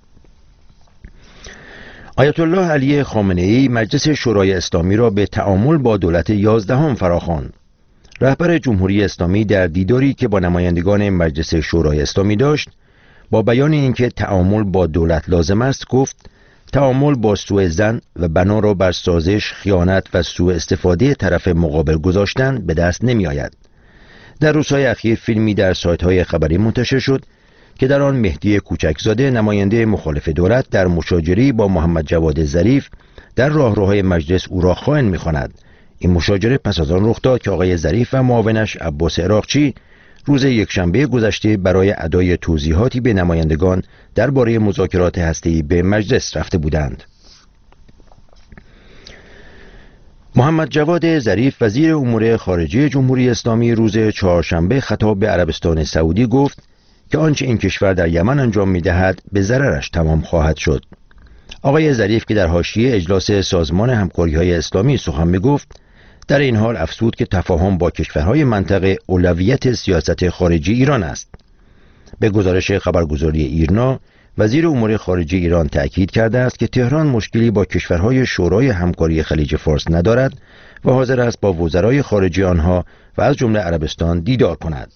آیت الله علی خامنه‌ای مجلس شورای اسلامی را به تعامل با دولت 11 فراخواند. رهبر جمهوری اسلامی در دیداری که با نمایندگان مجلس شورای اسلامی داشت، با بیان اینکه تعامل با دولت لازم است گفت تعامل با سوء ظن و بنا را بر سازش، خیانت و سوء استفاده طرف مقابل گذاشتن به دست نمی آید. در روزهای اخیر فیلمی در سایت‌های خبری منتشر شد که در آن مهدی کوچکزاده نماینده مخالف دولت در مشاجره با محمد جواد ظریف در راهروهای مجلس او را خائن می‌خواند. این مشاجره پس از آن رخ داد که آقای ظریف و معاونش عباس عراقچی روز یکشنبه گذشته برای ادای توضیحاتی به نمایندگان درباره مذاکرات هسته‌ای به مجلس رفته بودند. محمد جواد ظریف وزیر امور خارجه جمهوری اسلامی روز چهارشنبه خطاب به عربستان سعودی گفت که آنچه این کشور در یمن انجام می‌دهد به ضررش تمام خواهد شد. آقای ظریف که در حاشیه اجلاس سازمان همکاری‌های اسلامی سخن می‌گفت، در این حال افزود که تفاهم با کشورهای منطقه اولویت سیاست خارجی ایران است. به گزارش خبرگزاری ایرنا، وزیر امور خارجه ایران تأکید کرده است که تهران مشکلی با کشورهای شورای همکاری خلیج فارس ندارد و حاضر است با وزرای خارجه آنها و از جمله عربستان دیدار کند.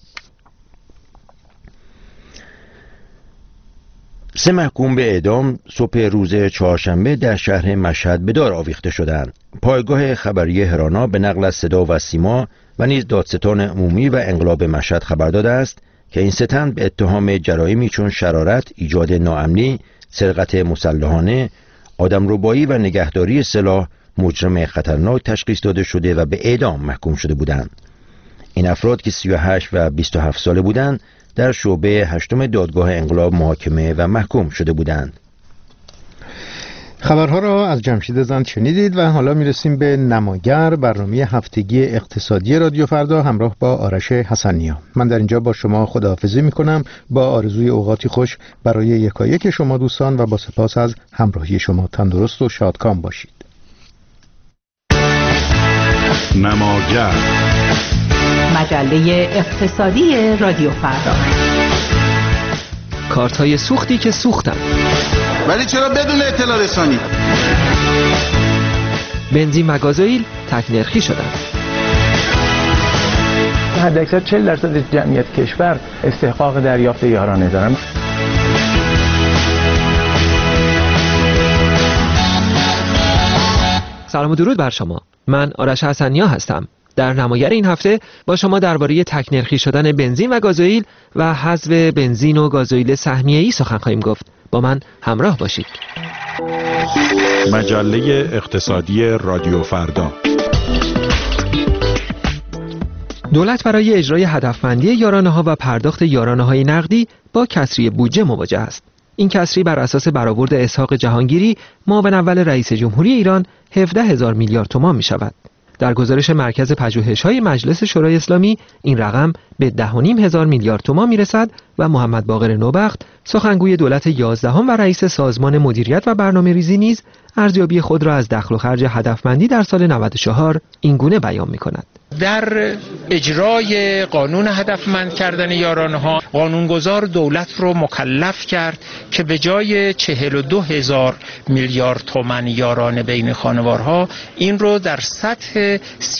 3 محکوم به اعدام صبح روز چهارشنبه در شهر مشهد به دار آویخته شدند. پایگاه خبری هرانا به نقل از صدا و سیما و نیز دادستان عمومی و انقلاب مشهد خبر داده است که این 3 تن به اتهام جرایمی چون شرارت، ایجاد ناامنی، سرقت مسلحانه، آدمربایی و نگهداری سلاح مجرم خطرناک تشخیص داده شده و به اعدام محکوم شده بودند. این افراد که 38 و 27 ساله بودند در شعبه 8 دادگاه انقلاب محاکمه و محکوم شده بودند. خبرها را از جمشید زند شنیدید و حالا میرسیم به نماگر، برنامه هفتگی اقتصادی رادیو فردا همراه با آرش حسنیا. من در اینجا با شما خداحافظی میکنم با آرزوی اوقاتی خوش برای یکایک شما دوستان و با سپاس از همراهی شما. تندرست و شادکام باشید. نماگر، مجله اقتصادی رادیو فردا. کارت‌های سوختی که سوختن، ولی چرا بدون اطلاع رسانی؟ بنزین و گازوئیل تک نرخی شدن. حداکثر 40% جمعیت کشور استحقاق دریافت یارانه دارن. سلام و درود بر شما. من آرش حسنیا هستم. در نمایر این هفته با شما درباره تک‌نرخی شدن بنزین و گازوئیل و حذف بنزین و گازوئیل سهمیه‌ای سخن خواهیم گفت. با من همراه باشید. مجله اقتصادی رادیو فردا. دولت برای اجرای هدفمندی یارانه‌ها و پرداخت یارانه‌های نقدی با کسری بودجه مواجه است. این کسری بر اساس برآورد اسحاق جهانگیری معاون اول رئیس جمهوری ایران 17,000 میلیارد تومان می شود. در گزارش مرکز پژوهش‌های مجلس شورای اسلامی این رقم به 10,500 میلیارد تومان می رسد و محمد باقر نوبخت سخنگوی دولت 11 و رئیس سازمان مدیریت و برنامه‌ریزی نیز ارزیابی خود را از دخل و خرج هدفمندی در سال 94 این گونه بیان می کند. در اجرای قانون هدفمند کردن یارانه‌ها قانونگذار دولت رو مکلف کرد که به جای 42,000 میلیارد تومان یارانه بین خانوارها این رو در سطح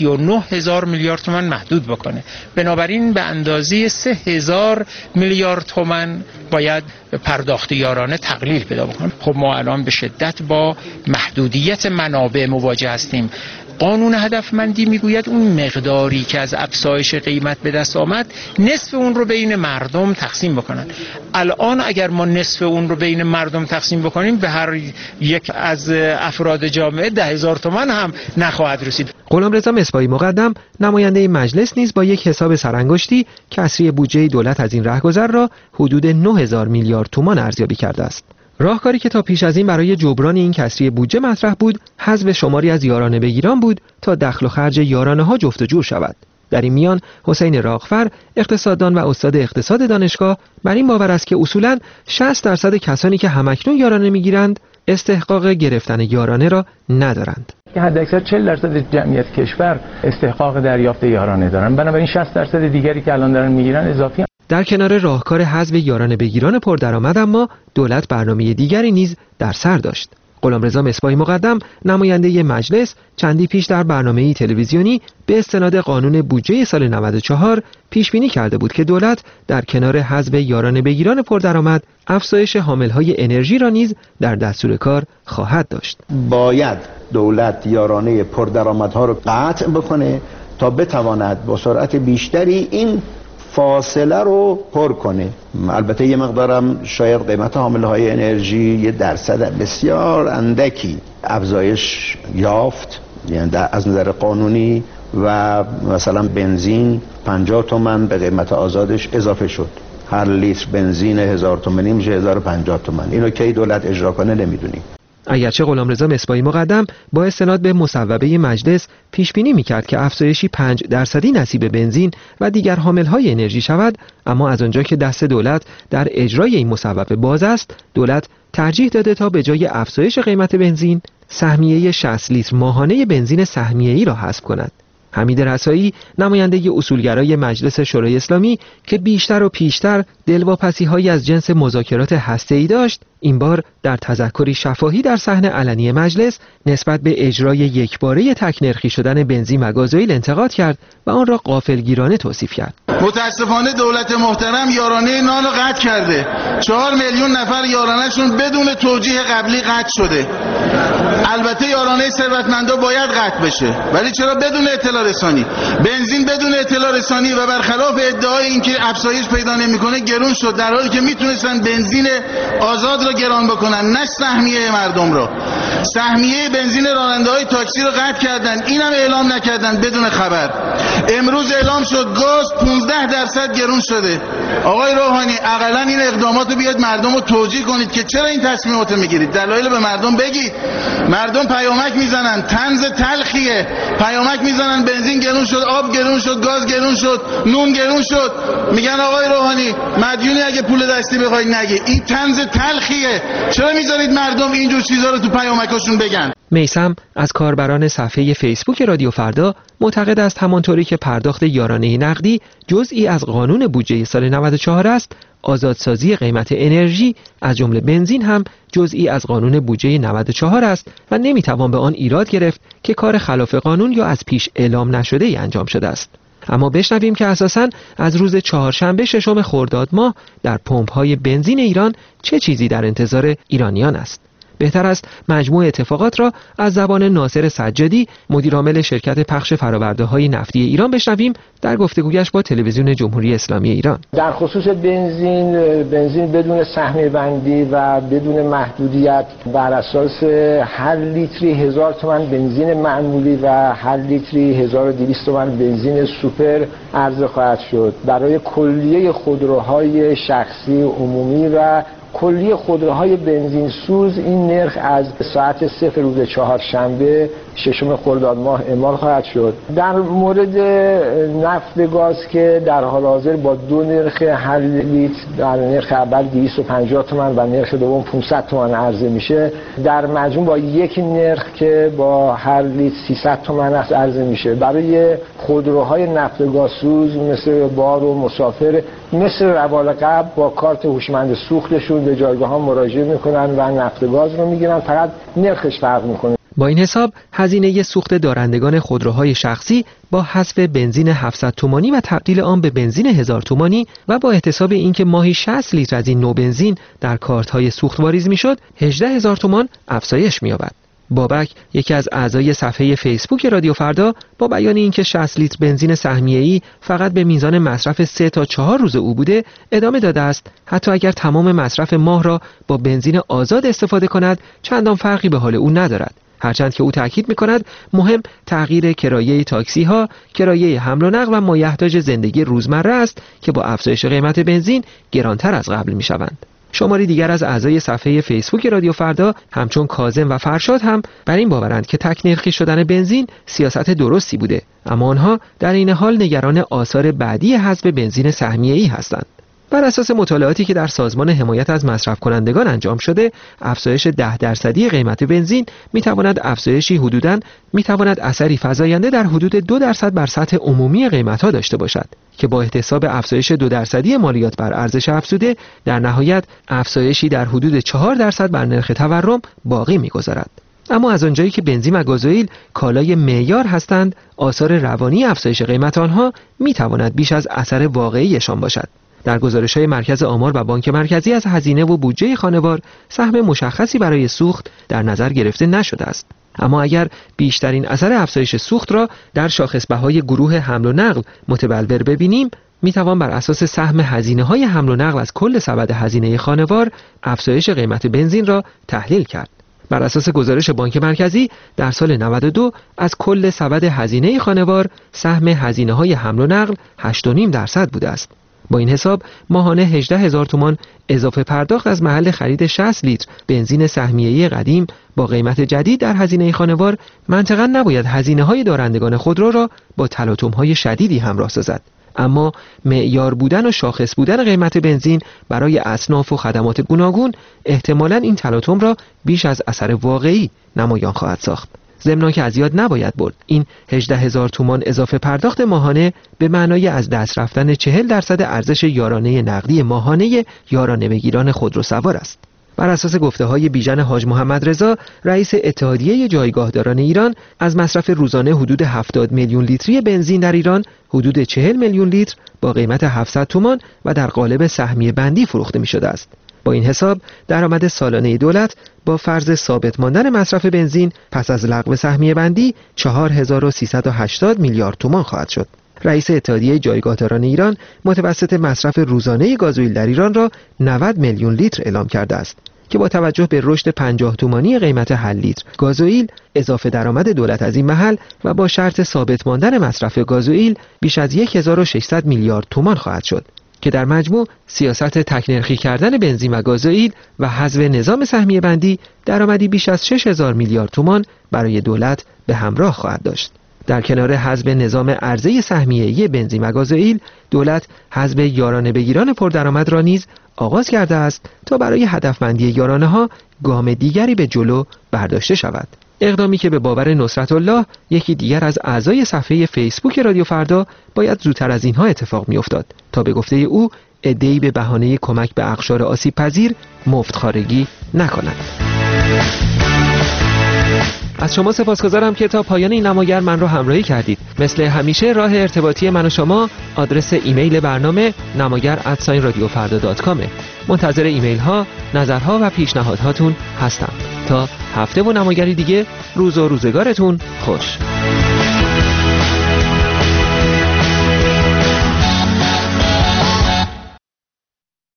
39,000 میلیارد تومان محدود بکنه. بنابراین به اندازه 3,000 میلیارد تومان باید پرداخت یارانه تقلیل پیدا بکنه. خب ما الان به شدت با محدودیت منابع مواجه هستیم. قانون هدفمندی میگوید اون مقداری که از افزایش قیمت به دست آمد نصف اون رو بین مردم تقسیم بکنن. الان اگر ما نصف اون رو بین مردم تقسیم بکنیم به هر یک از افراد جامعه 10,000 تومان هم نخواهد رسید. غلامرضا مصباحی مقدم نماینده مجلس نیز با یک حساب سرانگشتی کسری بودجه دولت از این رهگذر را حدود 9,000 میلیارد تومان ارزیابی کرده است. راهکاری که تا پیش از این برای جبران این کسری بودجه مطرح بود، حذف شماری از یارانه بگیران بود تا دخل و خرج یارانه‌ها جفت و جور شود. در این میان حسین راغفر، اقتصاددان و استاد اقتصاد دانشگاه، بر این باور است که اصولاً 60% کسانی که همکنون یارانه میگیرند، استحقاق گرفتن یارانه را ندارند. حداکثر 40% جمعیت کشور استحقاق دریافت یارانه دارن. بنابراین 60% دیگری که الان دارن میگیرن اضافی. در کنار راهکار حذف یارانه بگیران پردرآمد اما دولت برنامه دیگری نیز در سر داشت. غلامرضا مصباحی مقدم نماینده مجلس چندی پیش در برنامه‌ای تلویزیونی به استناد قانون بودجه سال 94 پیش بینی کرده بود که دولت در کنار حذف یارانه بگیران پردرآمد افزایش حامل‌های انرژی را نیز در دستور کار خواهد داشت. باید دولت یارانه پردرآمدها را قطع بکنه تا بتواند با سرعت بیشتری این فاصله رو پر کنه. البته یه مقدارم شاید قیمت حامله‌های انرژی یه درصد بسیار اندکی افزایش یافت، یعنی از نظر قانونی، و مثلا بنزین 50 تومان به قیمت آزادش اضافه شد. هر لیتر بنزین 1000 تومانی میشه 1050 تومان. اینو کی دولت اجرا کنه نمیدونیم. اگرچه غلامرضا مصباحی مقدم با استناد به مصوبه مجلس پیش بینی می‌کرد که افزایشی 5% نصیب بنزین و دیگر حامل‌های انرژی شود، اما از آنجا که دست دولت در اجرای این مصوبه باز است، دولت ترجیح داده تا به جای افزایش قیمت بنزین، سهمیه 60 لیتر ماهانه بنزین سهمیه‌ای را حذف کند. حمید رسایی نماینده اصولگرای مجلس شورای اسلامی که بیشتر و پیشتر دلواپسی‌هایی از جنس مذاکرات هسته‌ای داشت، این بار در تذکری شفاهی در صحن علنی مجلس نسبت به اجرای یکباره تک‌نرخی شدن بنزین و گازوئیل انتقاد کرد و آن را غافلگیرانه توصیف کرد. متاسفانه دولت محترم یارانه نان رو قطع کرده. 4 میلیون نفر یارانه‌شون بدون توجیه قبلی قطع شده. البته یارانه ثروتمندا باید قطع بشه، ولی چرا بدون اطلاع رسانی؟ بنزین بدون اطلاع رسانی و برخلاف ادعای اینکه افزایش پیدا نمیکنه گرون شد، در حالی که میتونستن بنزین آزاد رو گران بکنن، نه سهمیه مردم رو. سهمیه بنزین راننده‌های تاکسی رو قطع کردن، اینم اعلام نکردن بدون خبر. امروز اعلام شد گاز 15% گرون شده. آقای روحانی حداقل این اقدامات رو بیاد مردم رو توجیه کنید که چرا این تصمیمات رو میگیرید. دلایل به مردم بگید. مردم پیامک میزنن، طنز تلخیه. پیامک میزنن بنزین گرون شد، آب گرون شد، گاز گرون شد، نون گرون شد. میگن آقای روحانی مدیونی اگه پول دستی بخواید نگی. این طنز تلخیه. چرا میذارید مردم اینجور چیزا رو تو پیامکاشون بگن؟ میثم از کاربران صفحه فیسبوک رادیو فردا معتقد است همانطوری که پرداخت یارانه نقدی جزئی از قانون بودجه سال 94 است، آزادسازی قیمت انرژی از جمله بنزین هم جزئی از قانون بودجه 94 است و نمیتوان به آن ایراد گرفت که کار خلاف قانون یا از پیش اعلام نشده ای انجام شده است. اما بشنویم که اساساً از روز چهارشنبه ششم خرداد ماه در پمپ‌های بنزین ایران چه چیزی در انتظار ایرانیان است. بهتر است مجموع اتفاقات را از زبان ناصر سجادی، مدیرعامل شرکت پخش فرآورده‌های نفتی ایران بشنویم در گفتگویش با تلویزیون جمهوری اسلامی ایران. در خصوص بنزین بدون سهمیه بندی و بدون محدودیت بر اساس هر لیتری 1000 تومان بنزین معمولی و هر لیتری 1200 تومان بنزین سوپر عرضه خواهد شد. برای کلیه خودروهای شخصی عمومی و کلیه خودروهای بنزین سوز این نرخ از ساعت 0 روز چهارشنبه ششم خرداد ماه اعمال خواهد شد. در مورد نفت گاز که در حال حاضر با دو نرخ هر لیتر، در نرخ اول 250 تومان و نرخ دوم 500 تومان عرضه میشه، در مجموع با یک نرخ که با هر لیتر 300 تومان است عرضه میشه. برای خودروهای نفت گاز سوز مثل بار و مسافر مثل روال قبل با کارت هوشمند سوختشون به جایگاه ها مراجعه میکنن و نفت گاز رو میگیرن، فقط نرخش فرق میکنه. با این حساب هزینه سوخت دارندگان خودروهای شخصی با حذف بنزین 700 تومانی و تبدیل آن به بنزین 1000 تومانی و با احتساب اینکه ماهی 60 لیتر از این نوع بنزین در کارت‌های سوخت واریز میشد 18000 تومان افزایش می‌یابد. بابک، یکی از اعضای صفحه فیسبوک رادیو فردا، با بیان اینکه 60 لیتر بنزین سهمیه‌ای فقط به میزان مصرف 3 تا 4 روز او بوده، ادامه داده است حتی اگر تمام مصرف ماه را با بنزین آزاد استفاده کند چندان فرقی به حال او ندارد. هرچند که او تاکید می‌کند مهم تغییر کرایه تاکسی ها، کرایه حمل و نقل و مایحتاج زندگی روزمره است که با افزایش قیمت بنزین گرانتر از قبل می‌شوند. شماری دیگر از اعضای صفحه فیسبوک رادیو فردا همچون کاظم و فرشاد هم بر این باورند که تک نرخی شدن بنزین سیاست درستی بوده، اما آنها در این حال نگران آثار بعدی حذف بنزین سهمیه‌ای هستند. بر اساس مطالعاتی که در سازمان حمایت از مصرف کنندگان انجام شده، افزایش 10% قیمت بنزین میتواند اثری فزاینده در حدود 2% بر سطح عمومی قیمت‌ها داشته باشد که با احتساب افزایش 2% مالیات بر ارزش افزوده در نهایت افزایشی در حدود 4% بر نرخ تورم باقی می‌گذارد. اما از آنجایی که بنزین و گازوئیل کالای معیار هستند، آثار روانی افزایش قیمت آنها میتواند بیش از اثر واقعیشان باشد. در گزارش‌های مرکز آمار و بانک مرکزی از هزینه و بودجه خانوار سهم مشخصی برای سوخت در نظر گرفته نشده است. اما اگر بیشترین اثر افزایش سوخت را در شاخص‌بهای گروه حمل و نقل متبلور ببینیم، میتوان بر اساس سهم هزینه‌های حمل و نقل از کل سبد هزینه خانوار افزایش قیمت بنزین را تحلیل کرد. بر اساس گزارش بانک مرکزی در سال 92 از کل سبد هزینه خانوار سهم هزینه‌های حمل و نقل 8.5% بوده است. با این حساب ماهانه 18000 تومان اضافه پرداخت از محل خرید 60 لیتر بنزین سهمیه‌ای قدیم با قیمت جدید در هزینه خانوار منطقاً نباید هزینه‌های دارندگان خودرو را با تلاطم‌های شدیدی همراه سازد. اما معیار بودن و شاخص بودن قیمت بنزین برای اصناف و خدمات گوناگون احتمالاً این تلاطم را بیش از اثر واقعی نمایان خواهد ساخت. ضمن که از یاد نباید برد این 18000 تومان اضافه پرداخت ماهانه به معنای از دست رفتن 40% ارزش یارانه نقدی ماهانه یارانه بگیران خودرو سوار است. بر اساس گفته‌های بیژن حاج محمد رضا، رئیس اتحادیه جایگاهداران ایران، از مصرف روزانه حدود 70 میلیون لیتری بنزین در ایران حدود 40 میلیون لیتر با قیمت 700 تومان و در قالب سهمیه بندی فروخته می‌شده است. با این حساب درآمد سالانه دولت با فرض ثابت ماندن مصرف بنزین پس از لغو سهمیه بندی 4380 میلیارد تومان خواهد شد. رئیس اتحادیه جایگاهداران ایران متوسط مصرف روزانه گازوئیل در ایران را 90 میلیون لیتر اعلام کرده است که با توجه به رشد 50 تومانی قیمت هر لیتر گازوئیل، اضافه درآمد دولت از این محل و با شرط ثابت ماندن مصرف گازوئیل بیش از 1600 میلیارد تومان خواهد شد که در مجموع سیاست تک‌نرخی کردن بنزین و گازوئیل و حذف نظام سهمیه بندی درآمدی بیش از 6000 میلیارد تومان برای دولت به همراه خواهد داشت. در کنار حذف نظام عرضه سهمیه‌ای بنزین و گازوئیل، دولت حذف یارانه بگیران پردرآمد را نیز آغاز کرده است تا برای هدفمندی یارانه‌ها گام دیگری به جلو برداشته شود. اقدامی که به باور نصرت الله، یکی دیگر از اعضای صفحه فیسبوک رادیو فردا، باید زودتر از اینها اتفاق می‌افتاد تا به گفته او عده‌ای به بهانه کمک به اقشار آسیب پذیر مفتخارگی نکنند. از شما سپاسگزارم که تا پایان این نماگر من رو همراهی کردید. مثل همیشه راه ارتباطی من و شما آدرس ایمیل برنامه namagar@radiofarda.com. منتظر ایمیل ها، نظرها و پیشنهادهاتون هستم. تا هفته و نماگری دیگه، روز و روزگارتون خوش.